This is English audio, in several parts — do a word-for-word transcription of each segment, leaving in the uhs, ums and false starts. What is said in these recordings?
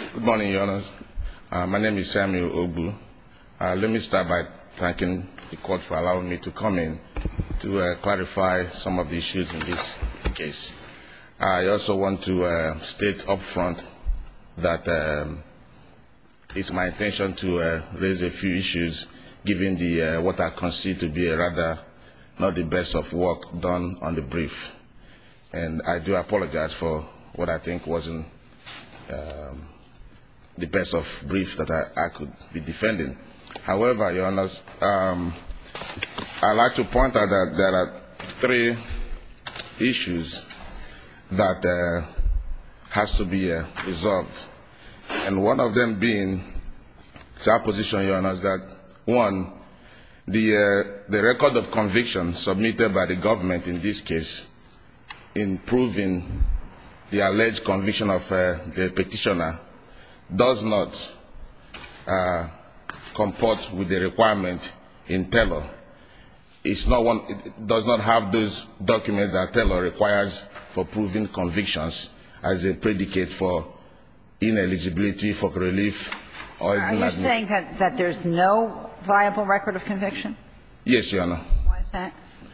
Good morning, Your Honor. Uh, my name is Samuel Ogbu. Uh, let me start by thanking the court for allowing me to come in to uh, clarify some of the issues in this case. I also want to uh, state up front that um, it's my intention to uh, raise a few issues given the uh, what I consider to be a rather not the best of work done on the brief. And I do apologize for what I think wasn't um, the best of brief that I, I could be defending. However, Your Honor, um, I'd like to point out that there are three issues that uh, has to be uh, resolved. And one of them being, it's our position, Your Honor, is that one, the, uh, the record of conviction submitted by the government in this case in proving the alleged conviction of uh, the petitioner does not uh, comport with the requirement in Taylor. It's not one, it does not have those documents that Taylor requires for proving convictions as a predicate for ineligibility for relief or even admission. Are you saying that, that there's no viable record of conviction? Yes, Your Honor. Why is that?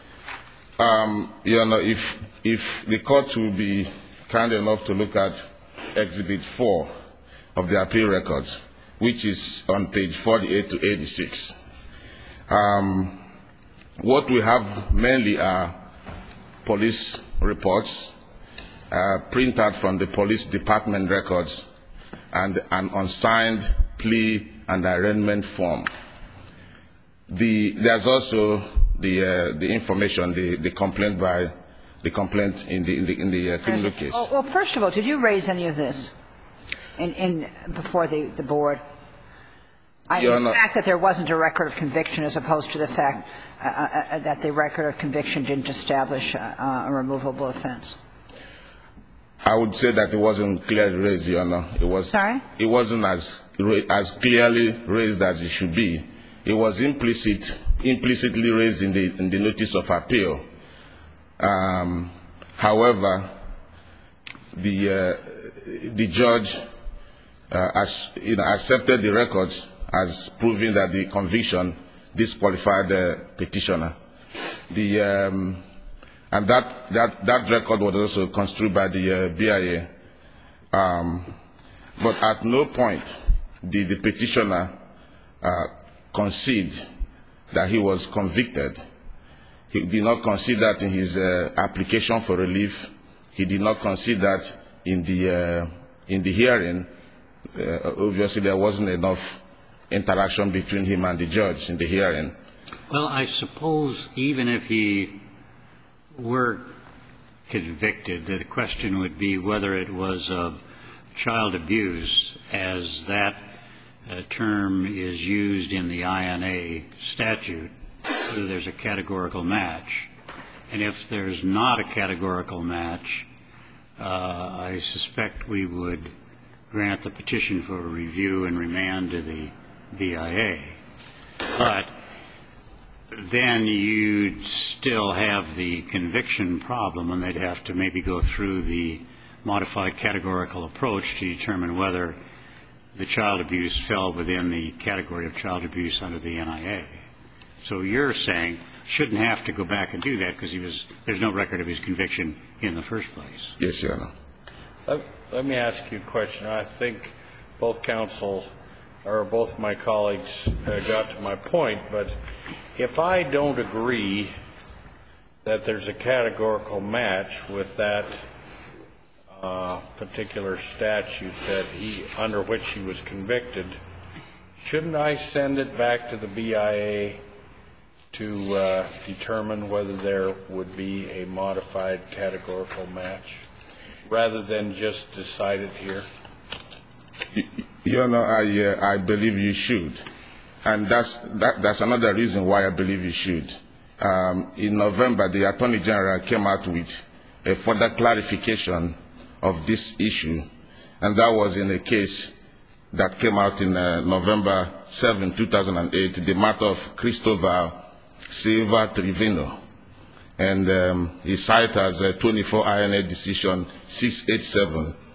Um, Your Honor, if, if the court will be kind enough to look at Exhibit four of the appeal records, which is on page forty-eight to eighty-six. Um, what we have mainly are police reports uh, printed from the police department records and an unsigned plea and arraignment form. The, there's also the, uh, the information, the, the complaint by the complaint in the, in the, in the uh, criminal case. Oh, well, first of all, did you raise any of this in, in, before the, the board? I, the fact that there wasn't a record of conviction as opposed to the fact uh, uh, that the record of conviction didn't establish uh, a removable offense? I would say that it wasn't clearly raised, Your Honor. It was. Sorry? It wasn't as as clearly raised as it should be. It was implicit, implicitly raised in the in the notice of appeal. Um, however, the uh, the judge uh, as, you know, accepted the records as proving that the conviction disqualified the petitioner. The um, and that, that that record was also construed by the uh, B I A. Um, but at no point did the petitioner uh, concede that he was convicted. He did not concede that in his uh, application for relief. He did not concede that in the uh, in the hearing. Uh, obviously, there wasn't enough interaction between him and the judge in the hearing. Well, I suppose even if he were convicted, the question would be whether it was of child abuse, as that uh, term is used in the I N A statute, whether there's a categorical match. And if there's not a categorical match, uh, I suspect we would grant the petition for review and remand to the B I A. But then you'd still have the conviction problem, and they'd have to maybe go through the modified categorical approach to determine whether the child abuse fell within the category of child abuse under the N I A. So you're saying shouldn't have to go back and do that because he was there's no record of his conviction in the first place. Yes, Your Honor. Let, let me ask you a question. I think both counsel or both my colleagues uh, got to my point, but if I don't agree that there's a categorical match with that uh, particular statute that he under which he was convicted, shouldn't I send it back to the B I A to uh, determine whether there would be a modified categorical match rather than just decide it here? You know, I, uh, I believe you should. And that's, that, that's another reason why I believe you should. Um, in November, the Attorney General came out with a further clarification of this issue. And that was in a case that came out in uh, November seventh, two thousand eight, the matter of Cristobal Silva Trevino. And um, he cited as a twenty-four I N A decision six eighty-seven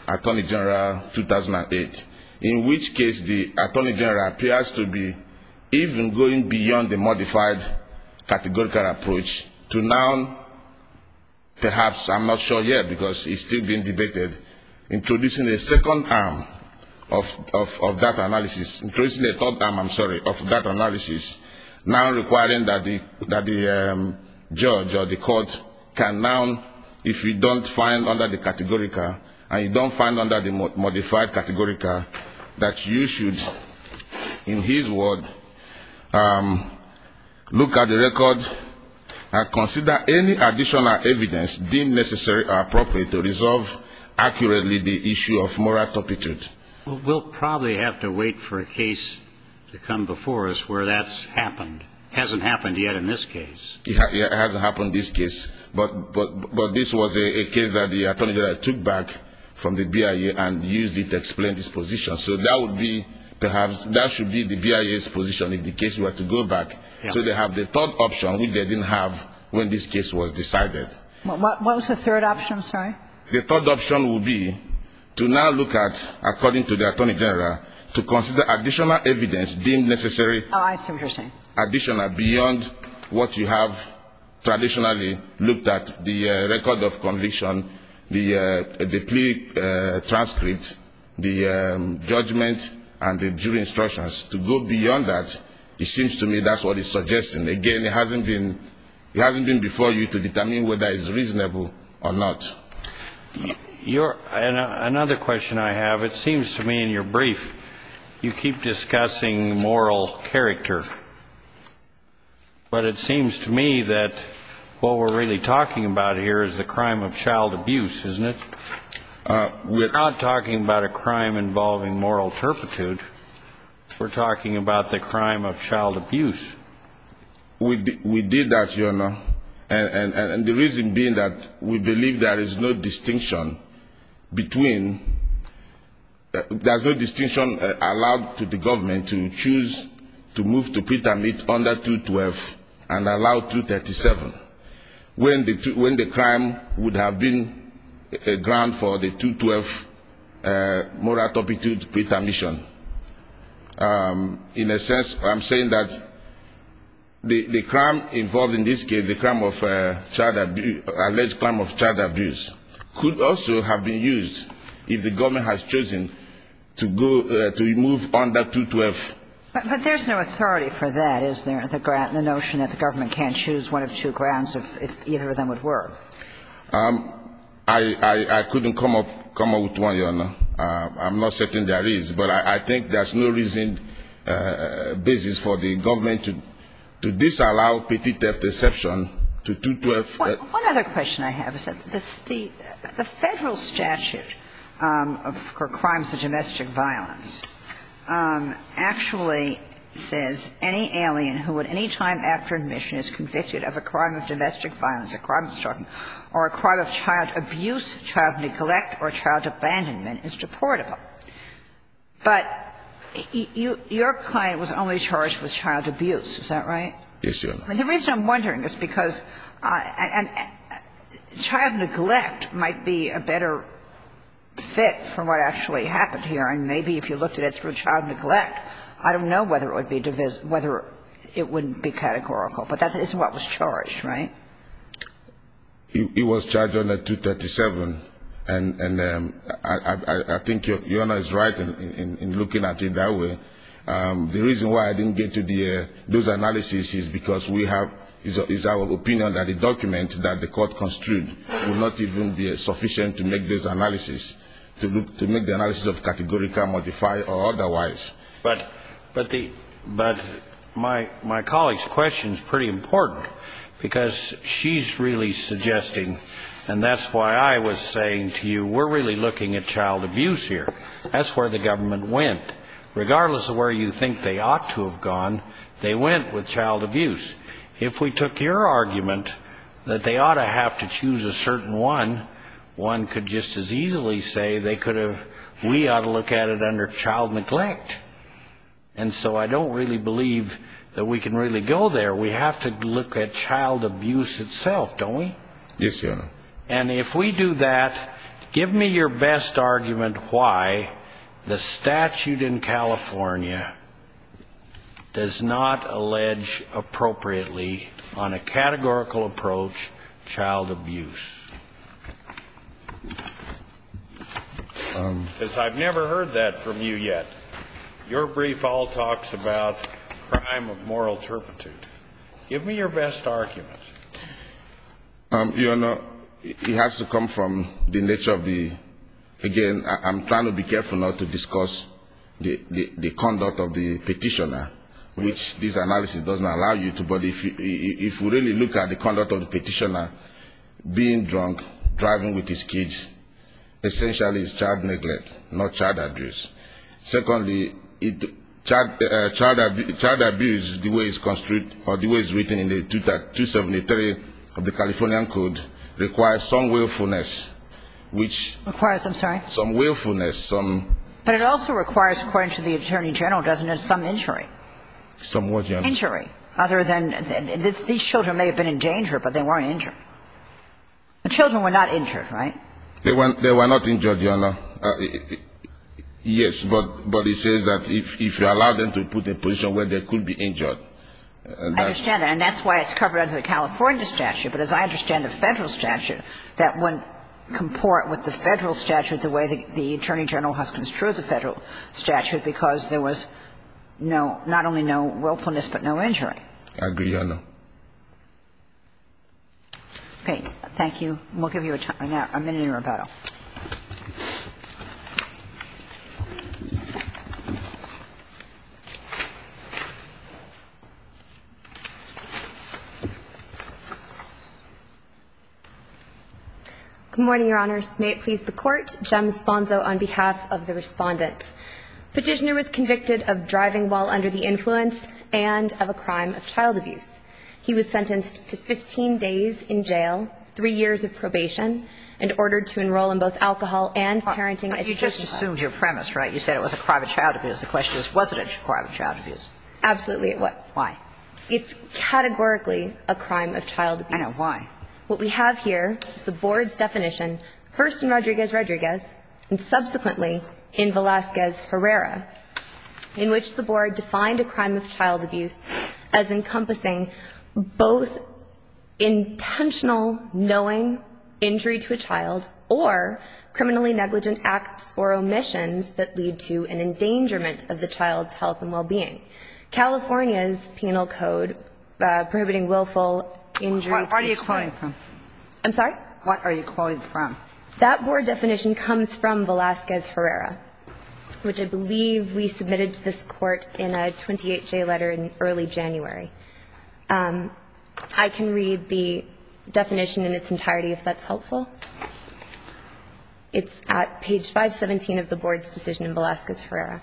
Attorney General two thousand eight, in which case the Attorney General appears to be even going beyond the modified categorical approach to now, perhaps, I'm not sure yet because it's still being debated, introducing a second arm of, of, of that analysis, introducing a third arm, I'm sorry, of that analysis, now requiring that the, that the um, judge or the court can now, if you don't find under the categorical and you don't find under the modified categorical, that you should, in his word, um, look at the record and consider any additional evidence deemed necessary or appropriate to resolve accurately the issue of moral turpitude. Well, we'll probably have to wait for a case to come before us where that's happened. Hasn't happened yet in this case. It, ha it hasn't happened in this case, but, but, but this was a, a case that the Attorney General took back from the B I A and used it to explain this position. So that would be, perhaps, that should be the B I A's position if the case were to go back. Yeah. So they have the third option, which they didn't have when this case was decided. What, what was the third option, sorry? The third option would be to now look at, according to the Attorney General, to consider additional evidence deemed necessary. Oh, I see what you're saying. Additional beyond what you have traditionally looked at, the uh, record of conviction, the, uh, the plea uh, transcript, the um, judgment, and the jury instructions. To go beyond that, it seems to me that's what it's suggesting. Again, it hasn't been, it hasn't been before you to determine whether it's reasonable or not. Your, and another question I have, it seems to me in your brief, you keep discussing moral character. But it seems to me that what we're really talking about here is the crime of child abuse, isn't it? Uh, we're not talking about a crime involving moral turpitude. We're talking about the crime of child abuse. We, di we did that, Your Honor. And, and, and the reason being that we believe there is no distinction between, uh, there's no distinction uh, allowed to the government to choose to move to preterm it under two twelve and allow two thirty-seven, when the, two, when the crime would have been a ground for the two twelve uh, moral turpitude pretermission. Um, in a sense, I'm saying that the, the crime involved in this case, the crime of uh, child abuse, alleged crime of child abuse, could also have been used if the government has chosen to go uh, to move under two twelve. But, but there's no authority for that, is there? The, grant, the notion that the government can't choose one of two grounds if, if either of them would work. Um, I, I, I couldn't come up come up with one, Your Honor. Uh, I'm not certain there is, but I, I think there's no reason uh, basis for the government to to disallow petty theft exception to two twelve. One, one other question I have is that this, the the federal statute um, of, for crimes of domestic violence um, actually says any alien who at any time after admission is convicted of a crime of domestic violence, a crime of stalking, or a crime of child abuse, child neglect, or child abandonment is deportable. But you, your client was only charged with child abuse, is that right? Yes, Your Honor. I mean, the reason I'm wondering is because uh, and, and child neglect might be a better fit for what actually happened here. And maybe if you looked at it through child neglect, I don't know whether it would be divis- whether it wouldn't be categorical. But that isn't what was charged, right? He, he was charged under two thirty-seven, and and um, I, I, I think Your, Your Honor is right in, in, in looking at it that way. Um, the reason why I didn't get to the uh, those analyses is because we have is, is our opinion that the document that the court construed will not even be sufficient to make those analyses, to look to make the analysis of categorical, modify, or otherwise. But but the but my my colleague's question is pretty important, because she's really suggesting, and that's why I was saying to you, we're really looking at child abuse here. That's where the government went. Regardless of where you think they ought to have gone, they went with child abuse. If we took your argument that they ought to have to choose a certain one, one could just as easily say they could have, we ought to look at it under child neglect. And so I don't really believe that we can really go there. We have to look at child abuse itself, don't we? Yes, Your Honor. And if we do that, Give me your best argument why the statute in California does not allege appropriately, on a categorical approach, child abuse. Because um, I've never heard that from you yet. Your brief all talks about crime of moral turpitude. Give me your best argument. Um, you know, it has to come from the nature of the, again, I, I'm trying to be careful not to discuss the, the, the conduct of the petitioner, which this analysis doesn't allow you to, but if you, if you really look at the conduct of the petitioner, being drunk, driving with his kids, essentially is child neglect, not child abuse. Secondly, it, child, uh, child, abu child abuse, the way it's construed, or the way it's written in the two seventy-three of the Californian Code, requires some willfulness, which... Requires, I'm sorry? Some willfulness, some... But it also requires, according to the Attorney General, doesn't it, some injury? Some what, Jan? Injury. Other than, this, these children may have been in danger, but they weren't injured. The children were not injured, right? They were, they were not injured, Your Honor. Uh, it, it, yes, but, but it says that if, if you allow them to put in a position where they could be injured. Uh, I understand that, and that's why it's covered under the California statute. But as I understand the federal statute, that wouldn't comport with the federal statute the way the, the Attorney General has construed the federal statute, because there was no, not only no willfulness, but no injury. I agree, Your Honor. Okay, thank you. We'll give you a, time, a minute in rebuttal. Good morning, Your Honors. May it please the Court. Jem Sponzo on behalf of the Respondent. Petitioner was convicted of driving while under the influence and of a crime of child abuse. He was sentenced to fifteen days in jail, three years of probation, and ordered to enroll in both alcohol and parenting but education. You just assumed your premise, right? You said it was a crime of child abuse. The question is, was it a crime of child abuse? Absolutely it was. Why? It's categorically a crime of child abuse. I know. Why? What we have here is the Board's definition, first in Rodriguez-Rodriguez and subsequently in Velazquez-Herrera, in which the Board defined a crime of child abuse as encompassing both intentional, knowing injury to a child or criminally negligent acts or omissions that lead to an endangerment of the child's health and well-being. California's penal code uh, prohibiting willful injury what, what to are you child. quoting from? I'm sorry? What are you quoting from? That Board definition comes from Velazquez-Herrera, which I believe we submitted to this Court in a twenty-eight J letter in early January. Um, I can read the definition in its entirety if that's helpful. It's at page five seventeen of the Board's decision in Velazquez-Herrera.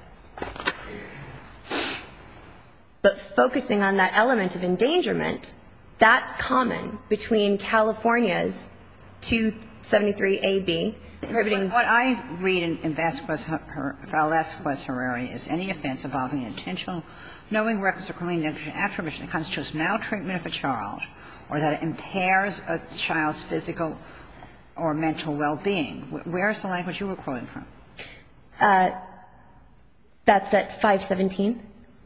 But focusing on that element of endangerment, that's common between California's two seventy-three A B, prohibiting. What I read in, in Velazquez-Herrera is any offense involving intentional, knowing, reckless, or criminally negligent act or omission that constitutes maltreatment of a child or that it impairs a child's physical or mental well-being. Where is the language you were quoting from? Uh, that's at five seventeen.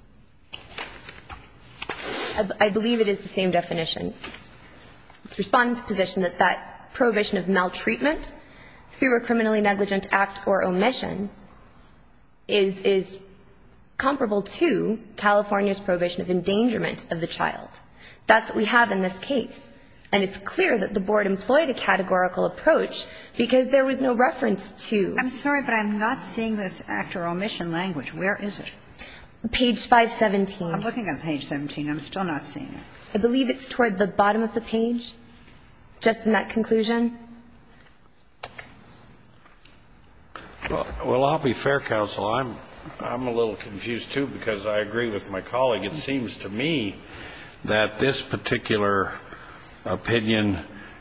I, I believe it is the same definition. It's Respondent's position that that prohibition of maltreatment through a criminally negligent act or omission is, is comparable to California's prohibition of endangerment of the child. That's what we have in this case. And it's clear that the Board employed a categorical approach because there was no reference to. I'm sorry, but I'm not seeing this act or omission language. Where is it? Page five seventeen. I'm looking at page seventeen. I'm still not seeing it. I believe it's toward the bottom of the page, just in that conclusion. Well, well, I'll be fair, counsel. I'm, I'm a little confused, too, because I agree with my colleague. It seems to me that this particular opinion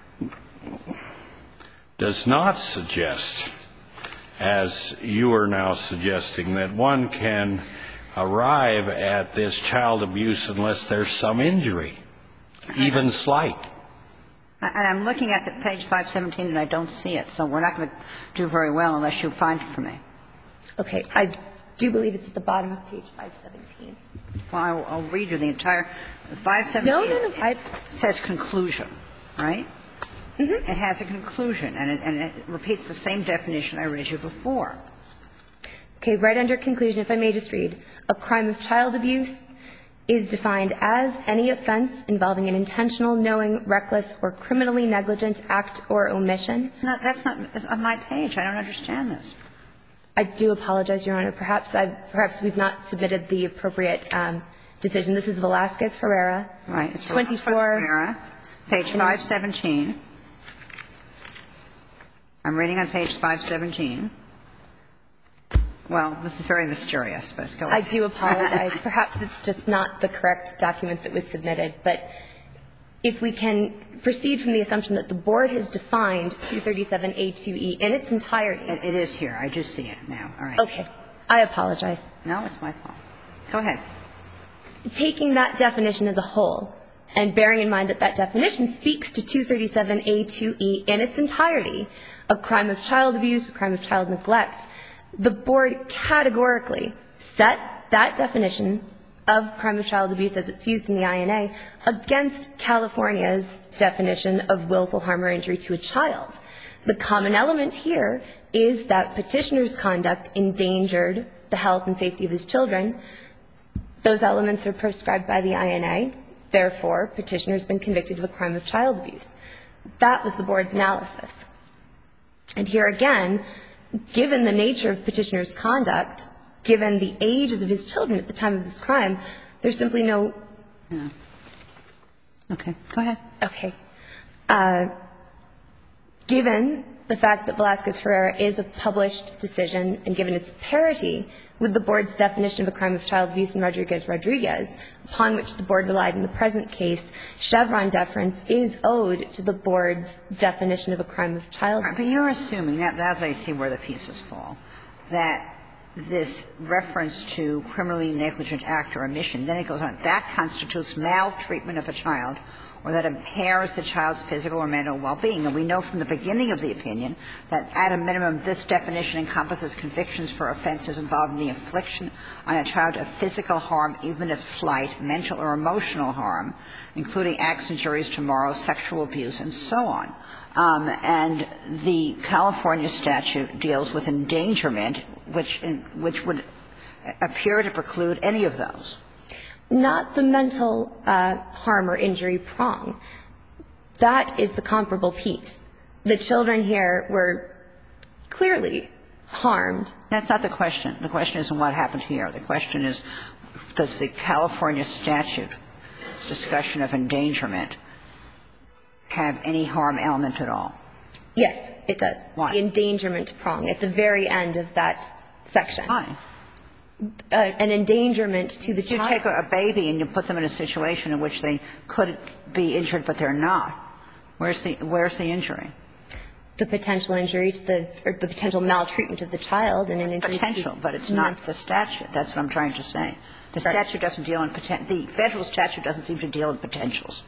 does not suggest, as you are now suggesting, that one can arrive at this child abuse unless there's some injury, even slight. And I'm looking at the page five seventeen, and I don't see it. So we're not going to do very well unless you find it for me. Okay. I do believe it's at the bottom of page five seventeen. Well, I'll, I'll read you the entire five seventeen. No, no, no. I've, says conclusion, right? Mm-hmm. It has a conclusion, and it, and it repeats the same definition I read you before. Okay. Right under conclusion, if I may just read, a crime of child abuse is defined as any offense involving an intentional, knowing, reckless, or criminally negligent act or omission. No, that's not on my page. I don't understand this. I do apologize, Your Honor. Perhaps I perhaps we've not submitted the appropriate um, decision. This is Velazquez-Herrera. Right. It's twenty-four. Velazquez-Herrera, page five seventeen. I'm reading on page five seventeen. Well, this is very mysterious, but go ahead. I do apologize. Perhaps it's just not the correct document that was submitted. But if we can proceed from the assumption that the Board has defined two thirty-seven A two E in its entirety. It, it is here. I just see it now. All right. Okay. I apologize. No, it's my fault. Go ahead. Taking that definition as a whole and bearing in mind that that definition speaks to two thirty-seven A two E in its entirety, a crime of child abuse, a crime of child neglect, the Board categorically set that definition of crime of child abuse as it's used in the I N A against California's definition of willful harm or injury to a child. The common element here is that Petitioner's conduct endangered the health and safety of his children. Those elements are prescribed by the I N A. Therefore, Petitioner has been convicted of a crime of child abuse. That was the Board's analysis. And here again, given the nature of Petitioner's conduct, given the ages of his children at the time of this crime, there's simply no Yeah. Okay. Go ahead. Okay. Uh, given the fact that Velazquez-Herrera is a published decision and given its parity with the Board's definition of a crime of child abuse in Rodriguez-Rodriguez, upon which the Board relied in the present case, Chevron deference is owed to the Board's definition of a crime of child abuse. But you're assuming, now that I see where the pieces fall, that this reference to criminally negligent act or omission, then it goes on, that constitutes maltreatment of a child or that impairs the child's physical or mental well-being. And we know from the beginning of the opinion that at a minimum this definition encompasses convictions for offenses involving the infliction on a child of physical harm, even if slight, mental or emotional harm, including acts, injuries to morals, sexual abuse, and so on. Um, and the California statute deals with endangerment, which in, which would appear to preclude any of those. Not the mental uh, harm or injury prong. That is the comparable piece. The children here were clearly harmed. That's not the question. The question isn't what happened here. The question is, does the California statute, its discussion of endangerment, have any harm element at all? Yes, it does. Why? The endangerment prong at the very end of that section. Why? Uh, an endangerment to the You child. take a baby and you put them in a situation in which they could be injured, but they're not. Where's the where's the injury? The potential injury to the or the potential maltreatment of the child and an injury Potential, to but it's not the statute. That's what I'm trying to say. The statute doesn't deal in poten- the Federal statute doesn't seem to deal in potentials.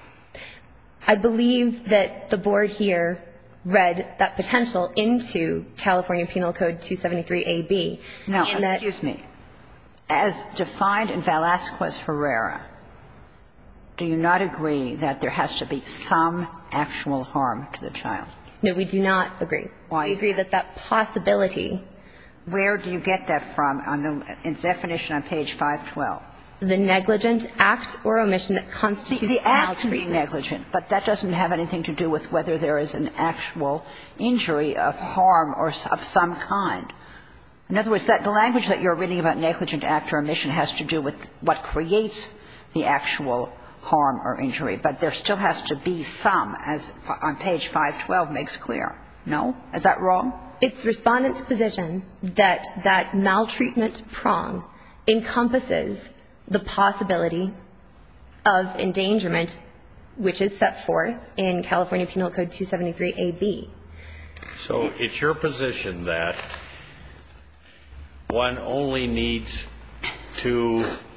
I believe that the Board here read that potential into California Penal Code two seventy-three A B. No, in that excuse me. As defined in Velazquez-Herrera, do you not agree that there has to be some actual harm to the child? No, we do not agree. Why We is agree that that possibility, Where do you get that from on the its definition on page five twelve? the negligent act or omission that The, constitutes the act can be maltreatment. negligent, but that doesn't have anything to do with whether there is an actual injury of harm or s- of some kind. In other words, that the language that you're reading about negligent act or omission has to do with what creates the actual harm or injury, but there still has to be some, as on page five twelve makes clear. No? Is that wrong? It's Respondent's position that that maltreatment prong encompasses the possibility of endangerment, which is set forth in California Penal Code two seventy-three A B. So it's your position that one only needs to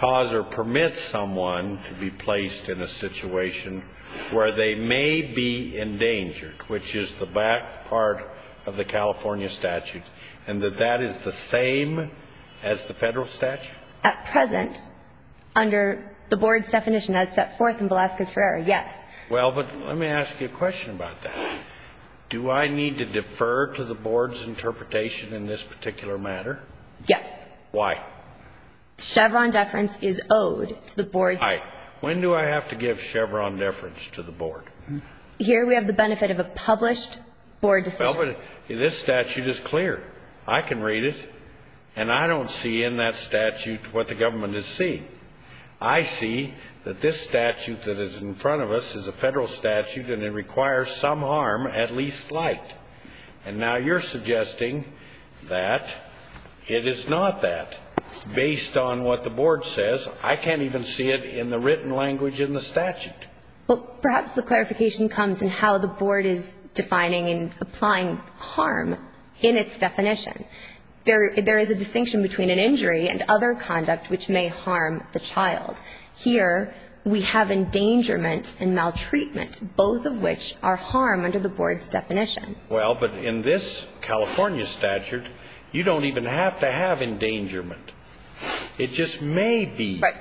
cause or permit someone to be placed in a situation where they may be endangered, which is the back part of the California statute, and that that is the same as the federal statute? At present, under the board's definition as set forth in Velazquez-Ferreira, yes. Well, but let me ask you a question about that. Do I need to defer to the board's interpretation in this particular matter? Yes. Why? Chevron deference is owed to the board's. Why? When do I have to give Chevron deference to the board? Here we have the benefit of a published board decision. Well, but this statute is clear. I can read it, and I don't see in that statute what the government is seeing. I see that this statute that is in front of us is a federal statute, and it requires some harm, at least slight. And now you're suggesting that it is not that. Based on what the board says, I can't even see it in the written language in the statute. Well, perhaps the clarification comes in how the board is defining and applying harm in its definition. There, there is a distinction between an injury and other conduct which may harm the child. Here, we have endangerment and maltreatment, both of which are harm under the board's definition. Well, but in this California statute, you don't even have to have endangerment. It just may be. Right.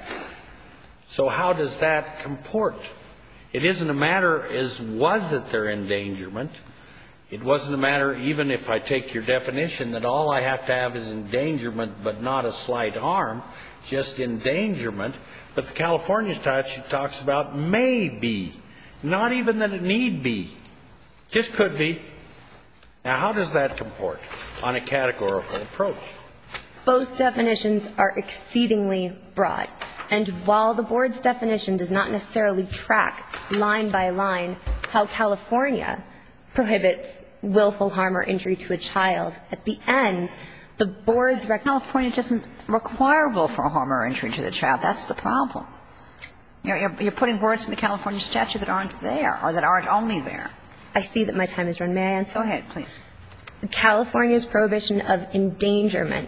So how does that comport? It isn't a matter as was it their endangerment. It wasn't a matter, even if I take your definition, that all I have to have is endangerment but not a slight harm, just endangerment. But the California statute talks about may be, not even that it need be, just could be. Now, how does that comport on a categorical approach? Both definitions are exceedingly broad. And while the board's definition does not necessarily track line by line how California prohibits willful harm or injury to a child, at the end, the board's recommendation. California doesn't require willful harm or injury to the child. That's the problem. You're, you're, you're putting words in the California statute that aren't there or that aren't only there. I see that my time is run. May I answer? Go ahead, please. California's prohibition of endangerment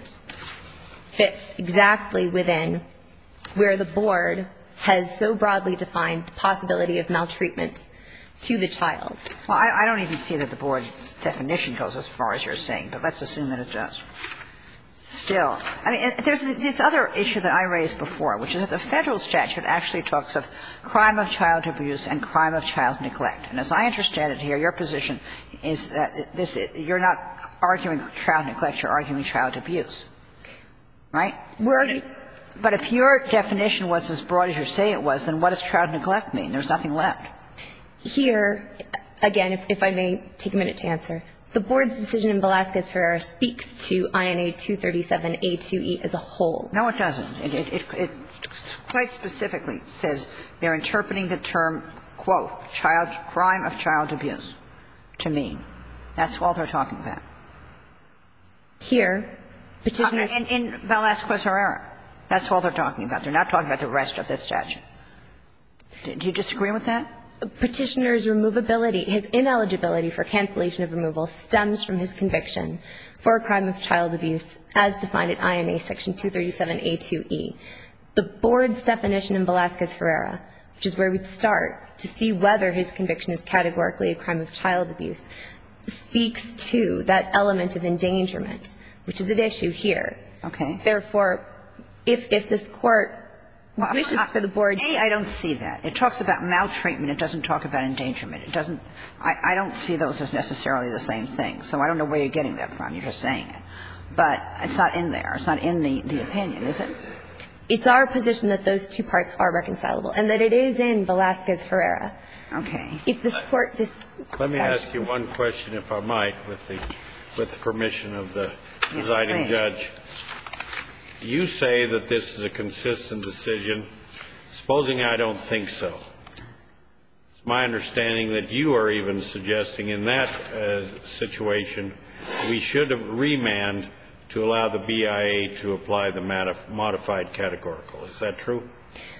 fits exactly within where the board has so broadly defined the possibility of maltreatment to the child. Well, I, I don't even see that the board's definition goes as far as you're saying, but let's assume that it does. Still, I mean, there's this other issue that I raised before, which is that the federal statute actually talks of crime of child abuse and crime of child neglect. And as I understand it here, your position is that this – you're not arguing child neglect, you're arguing child abuse, right? We're – But if your definition was as broad as you say it was, then what does child neglect mean? There's nothing left. Here, again, if, if I may take a minute to answer, the board's decision in Velazquez-Ferreira speaks to I N A two thirty-seven A two E as a whole. No, it doesn't. It, it, it, it quite specifically says they're interpreting the term, quote, child – crime of child abuse to mean. That's all they're talking about. Here, Petitioner – In, in Velazquez-Ferreira, that's all they're talking about. They're not talking about the rest of this statute. Do you disagree with that? Petitioner's removability, his ineligibility for cancellation of removal stems from his conviction for a crime of child abuse as defined in I N A section two thirty-seven A two E. The board's definition in Velazquez-Ferreira, which is where we'd start to see whether his conviction is categorically a crime of child abuse, speaks to that element of endangerment, which is at issue here. Okay. Therefore, if, if this Court wishes for the board to – A, I don't see that. It talks about maltreatment. It doesn't talk about endangerment. It doesn't – I, I don't see those as necessarily the same thing. So I don't know where you're getting that from. You're just saying it. But it's not in there. It's not in the, the opinion, is it? It's our position that those two parts are reconcilable and that it is in Velazquez-Ferreira. Okay. If this Court just – Let me ask you one question, if I might, with the, with the permission of the presiding Yes, judge. You say that this is a consistent decision. Supposing I don't think so. It's my understanding that you are even suggesting in that uh, situation we should remand to allow the B I A to apply the modified categorical. Is that true?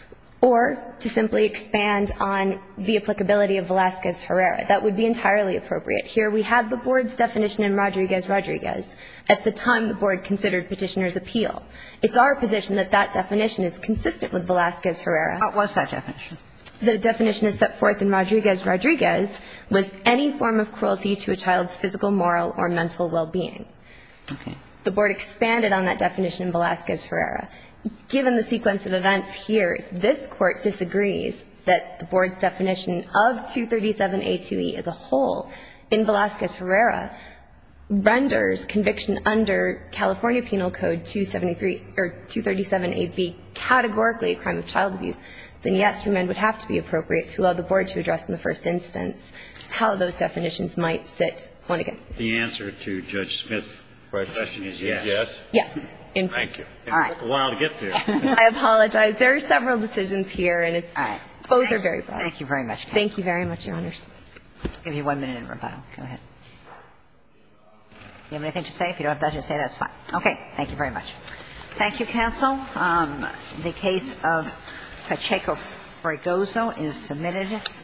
or to simply expand on the applicability of Velazquez-Herrera. That would be entirely appropriate. Here we have the Board's definition in Rodriguez-Rodriguez at the time the Board considered Petitioner's appeal. It's our position that that definition is consistent with Velazquez-Herrera. What was that definition? The definition is set forth in Rodriguez-Rodriguez was any form of cruelty to a child's physical, moral, or mental well-being. Okay. The Board expanded on that definition in Velazquez-Herrera. Given the sequence of events here, if this Court disagrees that the Board's definition of two thirty-seven A two E as a whole in Velazquez-Herrera renders conviction under California Penal Code two seventy-three or two thirty-seven A B categorically a crime of child abuse, then yes, remand would have to be appropriate to allow the Board to address in the first instance how those definitions might sit one against. The answer to Judge Smith's question is yes. Yes? Yes. In Thank you. It All right. took a while to get there. I apologize. There are several decisions here, and it's All right. both are very broad. Thank you very much, Counsel. Thank you very much, Your Honors. I'll give you one minute in rebuttal. Go ahead. You have anything to say? If you don't have that to say, that's fine. Okay. Thank you very much. Thank you, Counsel. Um, the case of Pacheco-Fregoso is submitted.